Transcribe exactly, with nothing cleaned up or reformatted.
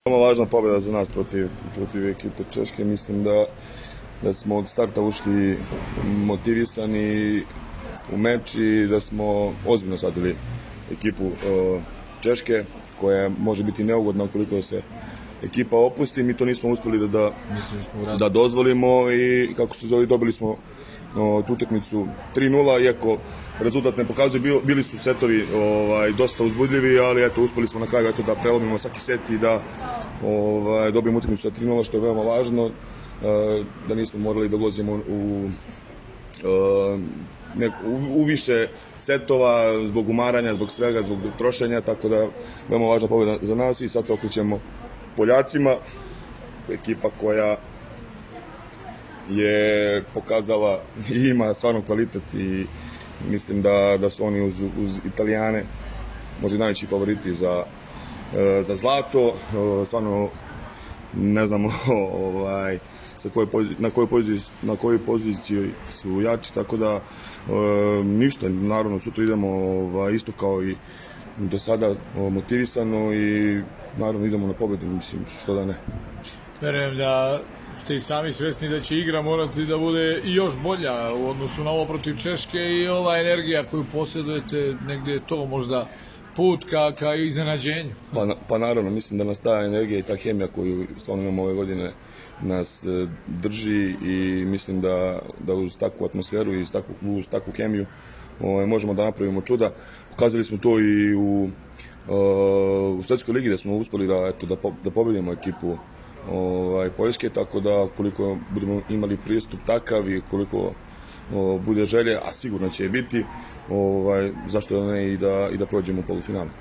Veoma važna pobjeda za nas protiv, protiv ekipe Češke. Mislim da, da smo od starta ušli motivisani u meč i da smo ozbiljno sadili ekipu uh, Češke, koja može biti neugodna ukoliko se ekipa opusti. Mi to nismo uspeli da, da, da dozvolimo i kako se zove, dobili smo uh, tu utakmicu tri nula, iako rezultat ne pokazuje, bili, bili su setovi ovaj, dosta uzbudljivi, ali eto, uspeli smo na kraju eto, da prelomimo svaki set i da ovaj, dobijemo utakmicu sa tri nula, što je veoma važno, uh, da nismo morali da ulazimo u, uh, ne, u, u više setova zbog umaranja, zbog svega, zbog trošenja, tako da veoma važna pobjeda za nas i sad se okrećemo Poljacima, ekipa koja je pokazala i ima stvarno kvalitet i mislim da, da su oni uz, uz Italijane možda najveći favoriti za, za zlato. Stvarno ne znamo ovaj, sa koje, na, kojoj poziciji, na kojoj poziciji su jači, tako da e, ništa, naravno sutra idemo ovaj, isto kao i do sada motivisano i naravno idemo na pobedu, mislim, što da ne. Verujem da ste i sami svesni da će igra morati da bude i još bolja u odnosu na ovo protiv Češke i ova energija koju posjedujete, negdje je to možda put ka, ka iznenađenju. Pa, pa naravno, mislim da nas ta energija i ta hemija koju stvarno imamo ove godine nas e, drži i mislim da, da uz takvu atmosferu i uz takvu, uz takvu hemiju o, možemo da napravimo čuda. Pokazali smo to i u, o, u Svetskoj ligi, da smo uspeli da, eto, da, po, da pobedimo ekipu ovaj, Poljske, tako da koliko budemo imali pristup takav i koliko o, bude želje, a sigurno će je biti, ovaj, zašto da ne i da, i da prođemo u polufinalu.